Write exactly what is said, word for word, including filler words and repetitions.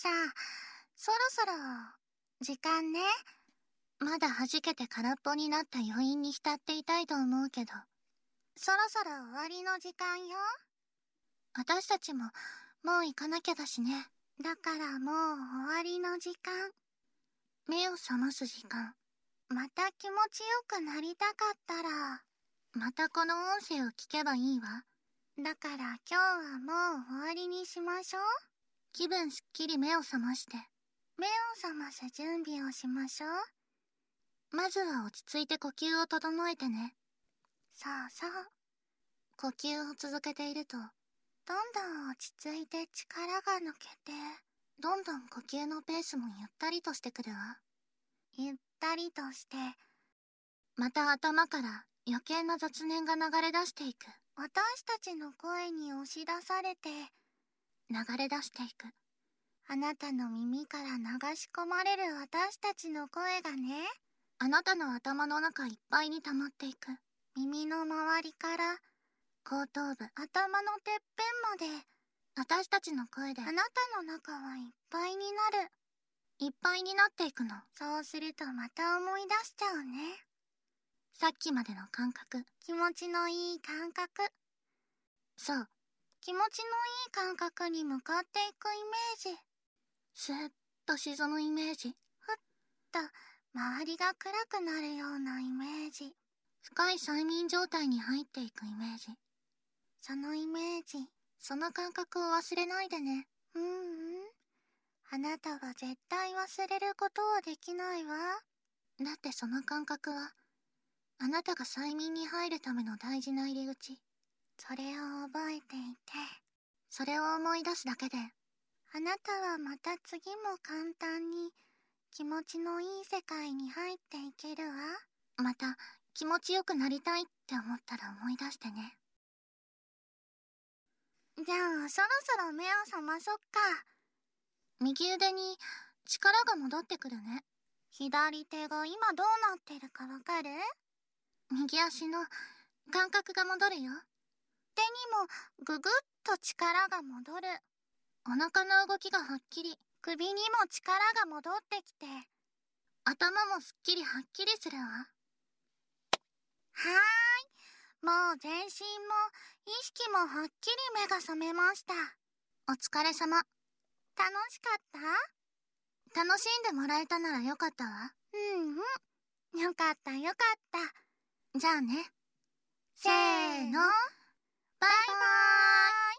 さ、そろそろ、時間ね。まだ弾けて空っぽになった余韻に浸っていたいと思うけど。そろそろ終わりの時間よ。私たちも、もう行かなきゃだしね。だからもう終わりの時間。目を覚ます時間。また気持ちよくなりたかったら、またこの音声を聞けばいいわ。だから今日はもう終わりにしましょう。気分すっきり目を覚まして。目を覚ます準備をしましょう。まずは落ち着いて呼吸を整えてね。そうそう。呼吸を続けていると、どんどん落ち着いて力が抜けて、どんどん呼吸のペースもゆったりとしてくるわ。ゆったりとして、また頭から余計な雑念が流れ出していく。私たちの声に押し出されて、流れ出していく。あなたの耳から流し込まれる私たちの声がね、あなたの頭の中いっぱいに溜まっていく。耳の周りから、後頭部、頭のてっぺんまで、私たちの声であなたの中はいっぱいになる。いっぱいになっていくの。そうするとまた思い出しちゃうね。さっきまでの感覚。気持ちのいい感覚。そう。気持ちのいい感覚に向かっていくイメージ。スーッと沈むイメージ。ふっと周りが暗くなるようなイメージ。深い催眠状態に入っていくイメージ。そのイメージ、その感覚を忘れないでね。ううん。あなたは絶対忘れることはできないわ。だってその感覚は、あなたが催眠に入るための大事な入り口。それを覚えていて、それを思い出すだけで、あなたはまた次も簡単に気持ちのいい世界に入っていけるわ。また気持ちよくなりたいって思ったら思い出してね。じゃあそろそろ目を覚まそっか。右腕に力が戻ってくるね。左手が今どうなってるかわかる？右足の感覚が戻るよ。手にもぐぐっと力が戻る。お腹の動きがはっきり。首にも力が戻ってきて、頭もすっきりはっきりするわ。はーい。もう全身も意識もはっきり目が覚めました。お疲れ様。楽しかった？楽しんでもらえたならよかったわ。うんうん。よかったよかった。じゃあね。せーの。バイバーイ。